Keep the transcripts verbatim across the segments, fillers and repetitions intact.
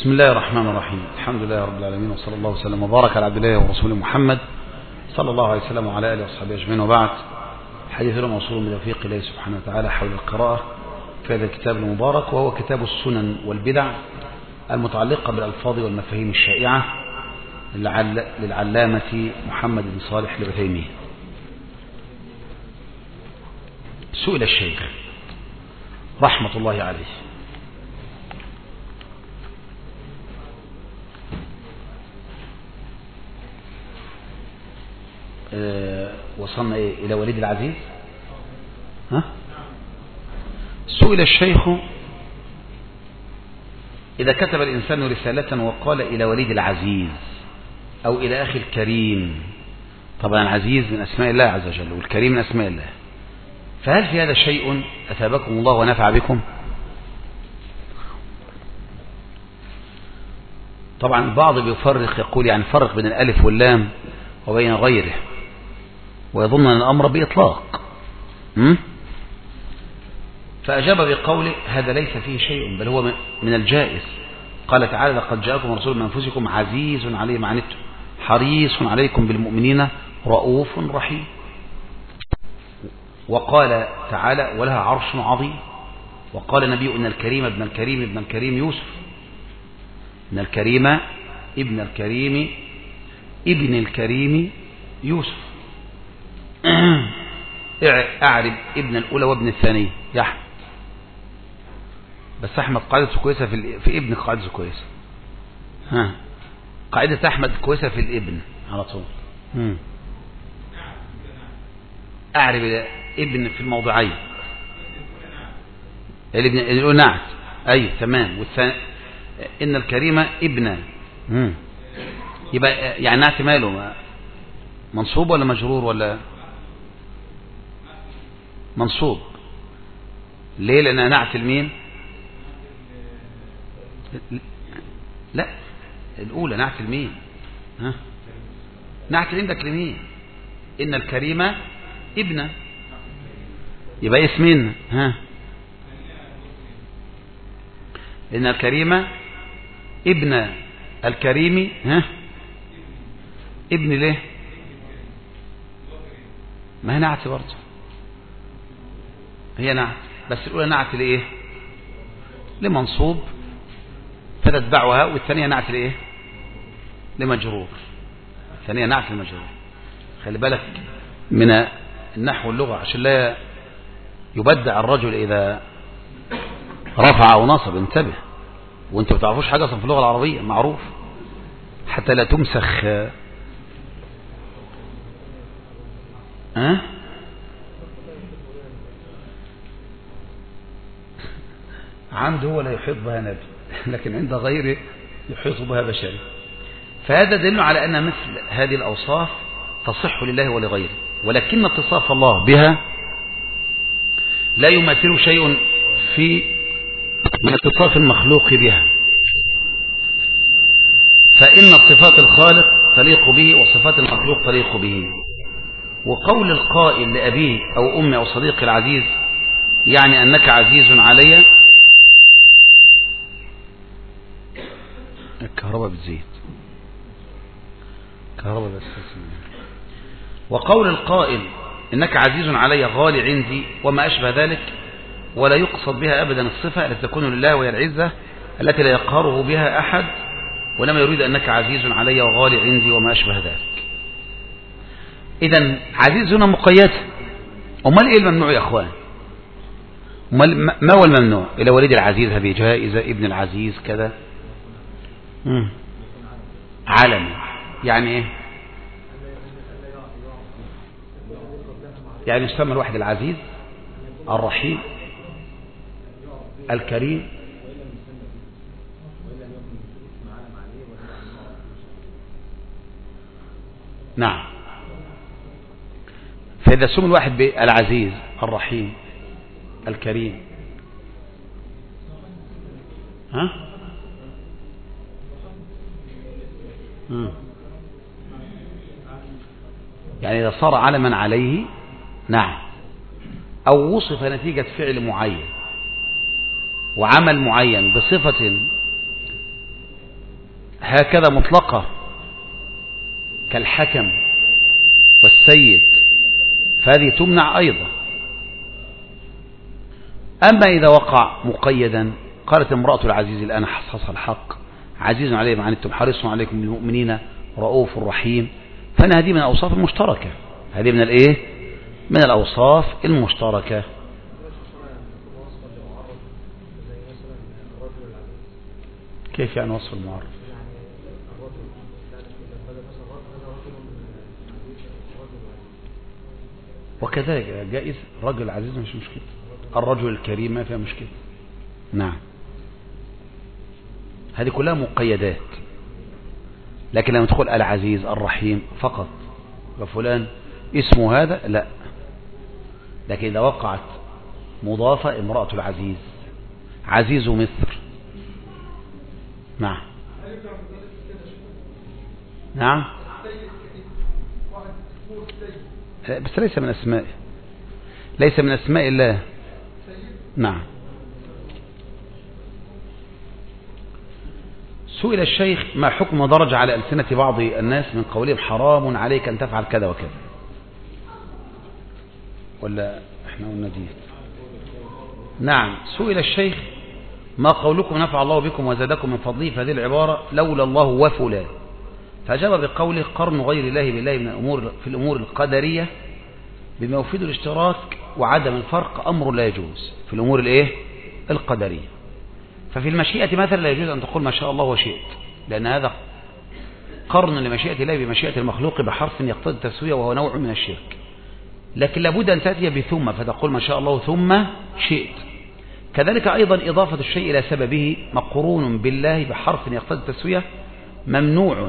بسم الله الرحمن الرحيم. الحمد لله رب العالمين، وصلى الله وسلم وبارك على عبد الله ورسوله محمد صلى الله عليه وسلم وعلى آله وصحبه أجمعين، وبعد. حديثنا موصول من توفيق الله سبحانه وتعالى حول القراءة في هذا الكتاب المبارك، وهو كتاب السنن والبدع المتعلقة بالألفاظ والمفاهيم الشائعة للعلامة محمد بن صالح العثيمين. سئل الشيخ رحمة الله عليه أه وصلنا إيه؟ إلى وليد العزيز. ها؟ سئل الشيخ إذا كتب الإنسان رسالة وقال إلى وليد العزيز أو إلى أخي الكريم، طبعا العزيز من أسماء الله عز وجل والكريم من أسماء الله، فهل في هذا شيء أثابكم الله ونفع بكم؟ طبعا بعض بيفرق، يقول يعني فرق بين الألف واللام وبين غيره، ويظن أن الأمر بإطلاق. فأجاب بقوله هذا ليس فيه شيء، بل هو من الجائز. قال تعالى لقد جاءكم رسول من أنفسكم عزيز عليه ما عنتم حريص عليكم بالمؤمنين رؤوف رحيم. وقال تعالى ولها عرش عظيم. وقال النبي إن الكريم ابن الكريم ابن الكريم يوسف، إن الكريم ابن الكريم ابن الكريم يوسف. أعرب ابن الأولى وابن الثانية يا أحمد. بس أحمد قاعدته كويسة في, في ابن قاعدته كويسة. ها قاعدة أحمد كويسة في الابن على طول. مم. أعرب ابن في الموضعين. الابن الأولى نعت، أي تمام. والثاني إن الكريمة ابن. مم. يبقى يعني نعت ماله منصوب ولا مجرور ولا منصوب؟ ليه؟ لأنها نعت المين؟ لا الأولى نعت المين. ها نعت المين ده كلمين. إن الكريمة ابن، يبقى اسمين. ها إن الكريمة ابن الكريم. ها ابن ليه؟ ما هي نعت برضه، هي نعت، بس الأولى نعت لإيه؟ لمنصوب فتتبعها، والثانية نعت لإيه؟ لمجرور. الثانية نعت لمجرور. خلي بالك من النحو واللغة عشان لا يبدع الرجل إذا رفع أو نصب. انتبه، وانت ما بتعرفوش حاجة أصلا في اللغة العربية معروف، حتى لا تمسخ. ها عنده هو لا يحيط بها نبي، لكن عند غيره يحيط بها بشري. فهذا دل على أن مثل هذه الأوصاف تصح لله ولغيره، ولكن اتصاف الله بها لا يماثل شيء في من اتصاف المخلوق بها. فإن صفات الخالق تليق به وصفات المخلوق تليق به. وقول القائل لأبيه أو أمي أو صديقي العزيز يعني أنك عزيز علي. الكهرباء بتزيد، كهرباء بس. وقول القائل إنك عزيز علي غالي عندي وما أشبه ذلك، ولا يقصد بها أبدا الصفة التي تكون لله وهي العزة التي لا يقهره بها أحد، ونما يريد أنك عزيز علي وغالي عندي وما أشبه ذلك. إذن عزيز هنا مقيد. أمال إيه الممنوع يا أخوان؟ ما هو الممنوع؟ إلى وليد العزيز هذه جائزة، ابن العزيز كذا. مم. علم يعني إيه؟ يعني يسمى الواحد العزيز الرحيم الكريم. نعم. فإذا سمى الواحد بالعزيز الرحيم الكريم، ها مم. يعني إذا صار علما عليه، نعم، أو وصف نتيجة فعل معين وعمل معين بصفة هكذا مطلقة كالحكم والسيد فهذه تمنع أيضا. أما إذا وقع مقيدا، قالت امرأة العزيز الآن حصص الحق عزيز عليه ما عنتم حريص عليكم بالمؤمنين رؤوف رحيم، فأنا هذه من الأوصاف المشتركة، هذه من الإيه؟ من الأوصاف المشتركة. كيف يعني وصف المعرف؟ وكذلك جائز رجل عزيز مش مشكلة، الرجل الكريم ما فيها مشكلة. نعم، هذه كلها مقيدات. لكن لما تدخل العزيز الرحيم فقط وفلان اسمه هذا لا. لكن إذا وقعت مضافة امرأة العزيز عزيز مصر، نعم نعم بس ليس من أسماء ليس من أسماء الله. نعم. سئل الشيخ ما حكم درج على ألسنة بعض الناس من قولهم حرام عليك أن تفعل كذا وكذا، ولا احنا قلنا دي؟ نعم. سئل الشيخ ما قولكم نفع الله بكم وزادكم من فضله في هذه العبارة لولا الله وفلان، فأجاب بقوله قرن غير الله بالله من الأمور في الأمور القدرية بما يفيد الاشتراك وعدم الفرق أمر لا يجوز في الأمور الايه القدرية. ففي المشيئة مثلا لا يجوز أن تقول ما شاء الله وشئت، لأن هذا قرن لمشيئة الله بمشيئة المخلوق بحرف يقتضي التسوية وهو نوع من الشرك. لكن لابد أن تأتي بثم فتقول ما شاء الله ثم شئت. كذلك أيضا إضافة الشيء إلى سببه مقرون بالله بحرف يقتضي التسوية ممنوع.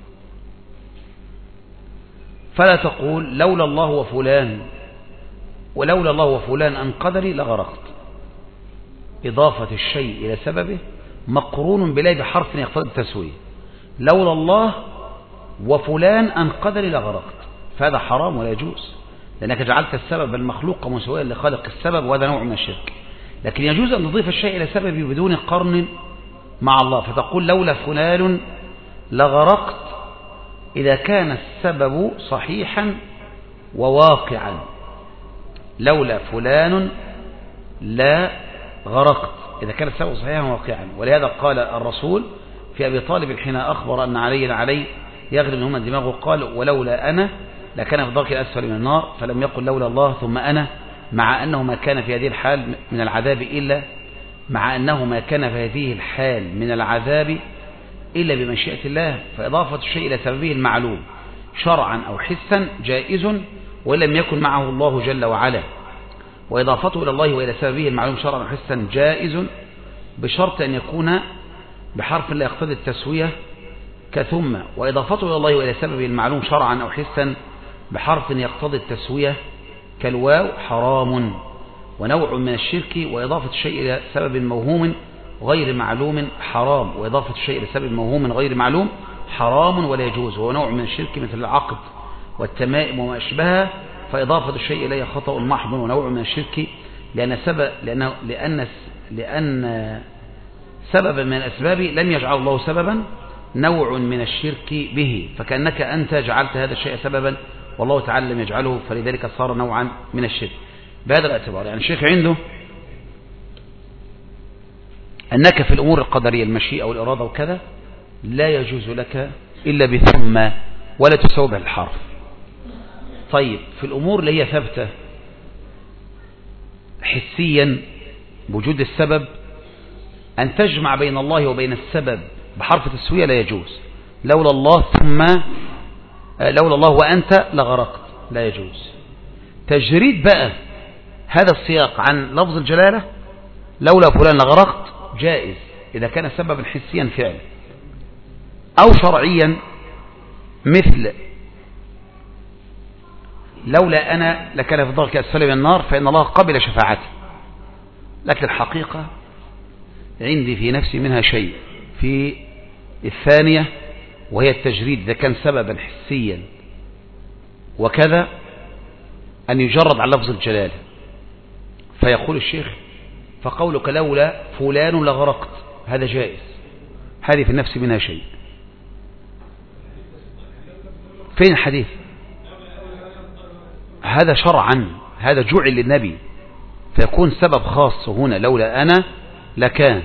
فلا تقول لولا الله وفلان ولولا الله وفلان أن قدري لغرقت. إضافة الشيء إلى سببه مقرون بالله بحرف يقتضي التسوية، لولا الله وفلان أن قدري لغرقت، فهذا حرام ولا يجوز، لأنك جعلت السبب المخلوق مساويا لخالق السبب وهذا نوع من الشرك. لكن يجوز أن تضيف الشيء إلى سببه بدون قرن مع الله، فتقول لولا فلان لغرقت إذا كان السبب صحيحا وواقعا، لولا فلان لا غرقت إذا كان السبب صحيحا وواقعا. ولهذا قال الرسول في أبي طالب حين أخبر أن علي علي يغلب منهما دماغه قال ولولا أنا لكان في الدرك الأسفل من النار، فلم يقل لولا الله ثم أنا، مع أنه ما كان في هذه الحال من العذاب إلا مع أنه ما كان في هذه الحال من العذاب إلا بمشيئة الله. فإضافة الشيء إلى سببه المعلوم شرعا أو حسا جائز وإن لم يكن معه الله جل وعلا، وإضافته إلى الله وإلى سببه المعلوم شرعا أو حسا جائز بشرط أن يكون بحرف لا يقتضي التسوية كثم، وإضافته إلى الله وإلى سببه المعلوم شرعا أو حسا بحرف يقتضي التسوية كالواو حرام ونوع من الشرك. وإضافة الشيء إلى سبب موهوم غير معلوم حرام، وإضافة الشيء إلى سبب موهوم غير معلوم حرام ولا يجوز، وهو نوع من الشرك مثل العقد والتمائم وما أشبهها. فإضافة الشيء إليه خطأ محض ونوع من الشرك، لأن سبب لأن لأن لأن سببا من الأسباب لم يجعل الله سببا نوع من الشرك به، فكأنك أنت جعلت هذا الشيء سببا والله تعالى لم يجعله، فلذلك صار نوعا من الشرك. بهذا الاعتبار يعني الشيخ عنده أنك في الأمور القدرية المشيئة والإرادة وكذا لا يجوز لك إلا بثم ولا تسوي به الحرف. طيب في الأمور اللي هي ثابتة حسيا بوجود السبب أن تجمع بين الله وبين السبب بحرف تسوية لا يجوز. لولا الله ثم لولا الله وأنت لغرقت لا يجوز. تجريد بقى هذا السياق عن لفظ الجلالة لولا فلان لغرقت جائز إذا كان سببا حسيا فعلا أو شرعيا، مثل لولا أنا لكان في الدرك أسفل من النار فإن الله قبل شفاعتي. لكن الحقيقة عندي في نفسي منها شيء في الثانية، وهي التجريد إذا كان سببا حسيا وكذا أن يجرد على لفظ الجلالة. فيقول الشيخ فقولك لولا فلان لغرقت هذا جائز، هذه في النفس منها شيء. فين الحديث؟ هذا شرعا، هذا جعل للنبي، فيكون سبب خاص هنا، لولا أنا لكان.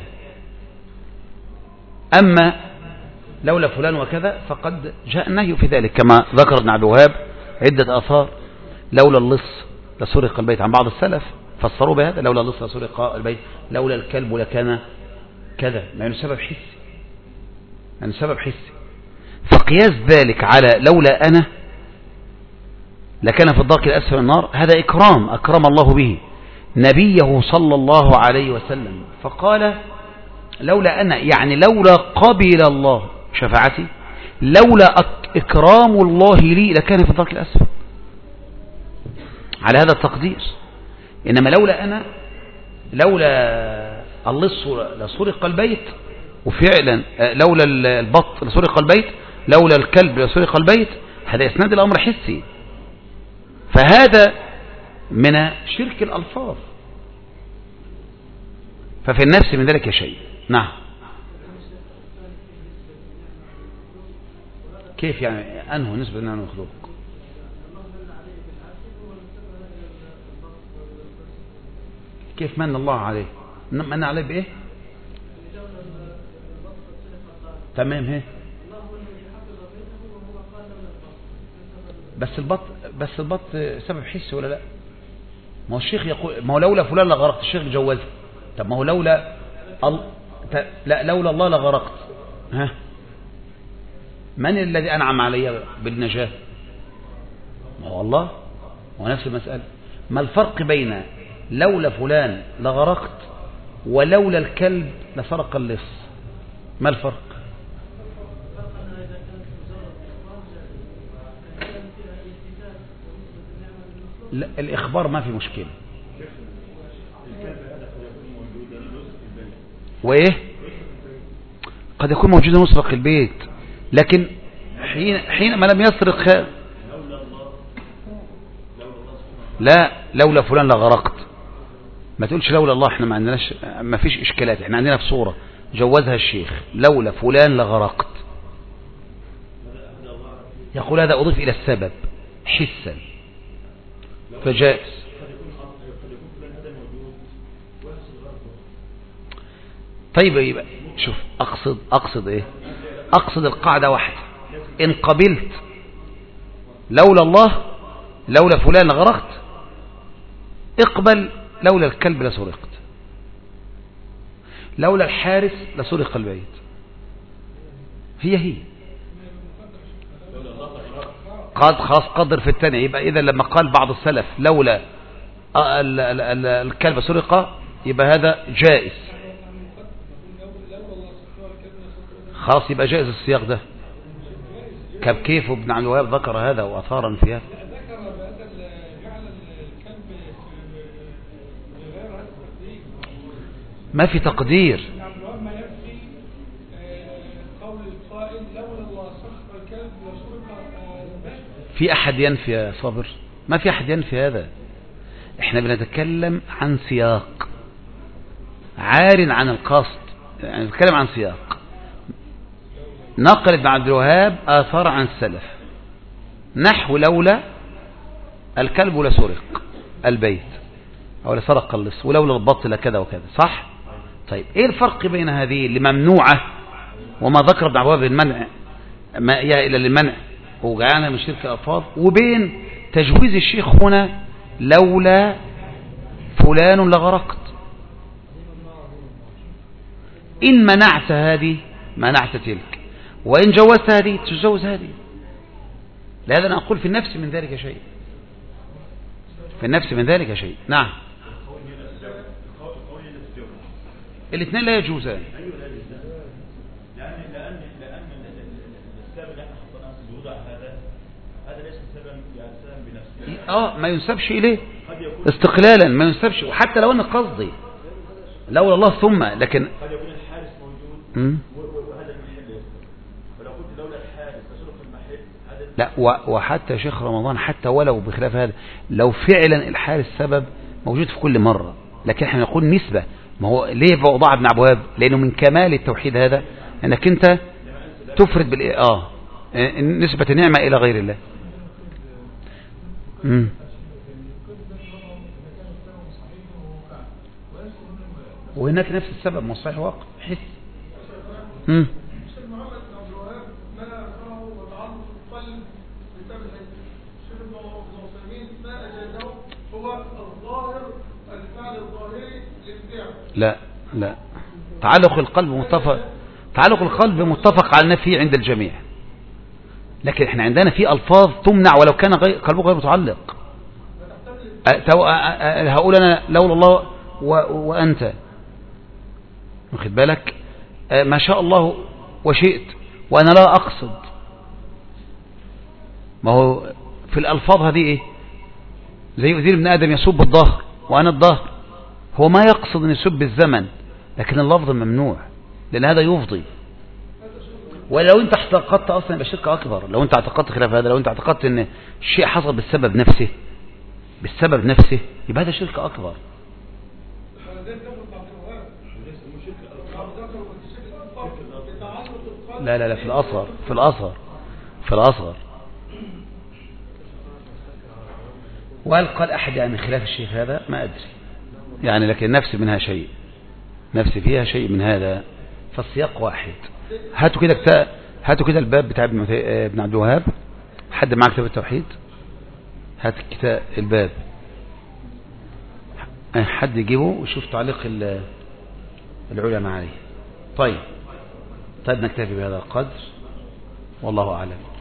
أما لولا فلان وكذا فقد جاء النهي في ذلك، كما ذكر ابن عبد الوهاب عدة آثار. لولا اللص لسرق البيت، عن بعض السلف فسروا بهذا، لولا اللص لسرق البيت، لولا الكلب لكان كذا، يعني سبب حسي، يعني سبب حسي. فقياس ذلك على لولا أنا لكان في الضرك الأسفل من النار، هذا إكرام أكرم الله به نبيه صلى الله عليه وسلم، فقال لولا أنا، يعني لولا قبل الله شفاعتي، لولا إكرام الله لي لكان في الضرك الأسفل، على هذا التقدير. إنما لولا أنا، لولا اللص لسرق البيت، وفعلا لولا البط لسرق البيت، لولا الكلب لسرق البيت، هذا إسناد الأمر حسي، فهذا من شرك الألفاظ، ففي النفس من ذلك شيء. نعم. كيف يعني أنه نسبة أنه مخلوق؟ كيف من الله عليه؟ من عليه بإيه؟ تمام. هي بس البط بس البط سبب حسي ولا لا؟ ما هو الشيخ يقول ما هو لولا فلان لغرقت، الشيخ جوزه. طب ما هو لولا ال... لا لولا الله لغرقت. ها، من الذي أنعم علي بالنجاة؟ ما هو الله. هو نفس المسألة. ما الفرق بين لولا فلان لغرقت ولولا الكلب لسرق اللص؟ ما الفرق؟ لا، الإخبار ما في مشكلة. وإيه قد يكون موجودا مسرق البيت، لكن حين حينما لم يسرق، لا لولا فلان لغرقت، ما تقولش لولا الله. احنا ما عندناش، ما فيش إشكالات، احنا عندنا في صورة جوزها الشيخ، لولا فلان لغرقت، يقول هذا أضيف إلى السبب حسا فجائز. طيب يبقى شوف، أقصد أقصد إيه؟ أقصد القاعدة واحدة، إن قبلت لولا الله لولا فلان لغرقت، اقبل لولا الكلب لسرقت، لولا الحارس لسرق البيت، هي هي قد خاص قدر في الثانية. يبقى إذا لما قال بعض السلف لولا الكلب سرق، يبقى هذا جائز خلاص، يبقى جائز السياق ده. كيف كيف ابن عبد الوهاب ذكر هذا وأثارا في هذا؟ ما في تقدير. في أحد ينفي يا صابر؟ ما في أحد ينفي هذا. احنا بنتكلم عن سياق عار عن القصد، يعني نتكلم عن سياق. نقل ابن عبد الوهاب آثار عن السلف نحو لولا الكلب لسرق البيت أو لسرق اللص، ولولا البط لكذا وكذا، صح؟ طيب ايه الفرق بين هذه اللي ممنوعة وما ذكر ابن عبد الوهاب المنع، ما إلى للمنع وجعلنا من شرك الألفاظ، وبين تجويز الشيخ هنا لولا فلان لغرقت؟ إن منعت هذه منعت تلك، وإن جوزت هذه تجوز هذه. لهذا أنا أقول في النفس من ذلك شيء، في النفس من ذلك شيء. نعم. الاثنين لا يجوزان. اه ما ينسبش إليه استقلالا، ما ينسبش، وحتى لو أن قصدي لولا الله ثم، لكن قد يكون الحارس موجود وهذا المحل، فلو قلت لولا الحارس لسرق المحل. لا، وحتى شيخ رمضان حتى ولو بخلاف هذا، لو فعلا الحارس سبب موجود في كل مرة، لكن احنا نقول نسبة. ما هو ليه بوضع ابن عبد الوهاب؟ لأنه من كمال التوحيد هذا انك انت تفرد بالإيه اه نسبة النعمة إلى غير الله. مم. وهناك نفس السبب مصحيح واقع حس. مم. لا لا، تعلق القلب متفق تعلق القلب متفق على النفي عند الجميع، لكن احنا عندنا في ألفاظ تمنع ولو كان غير قلبه غير متعلق. هقول أنا لولا الله و... وأنت، واخد بالك، ما شاء الله وشئت وأنا لا أقصد. ما هو في الألفاظ هذه إيه؟ زي وزير ابن آدم يسب الظهر وأنا الظهر، هو ما يقصد أن يسب الزمن، لكن اللفظ ممنوع لأن هذا يفضي. ولو أنت اعتقدت أصلا يبقى شرك أكبر، لو أنت اعتقدت خلاف هذا، لو أنت اعتقدت أن الشيء حصل بالسبب نفسه بالسبب نفسه يبقى هذا شرك أكبر. لا لا لا، في الأصغر في الأصغر في الأصغر. وهل قال أحد يعني خلاف الشيخ هذا؟ ما أدري يعني، لكن نفسي منها شيء، نفسي فيها شيء من هذا، فالسياق واحد. هاتوا كده كتاب، هاتوا كده الباب بتاع ابن عبد الوهاب، حد معاه كتاب التوحيد؟ هات كتاب الباب، حد يجيبه ويشوف تعليق العلماء عليه. طيب طيب نكتفي بهذا القدر، والله أعلم.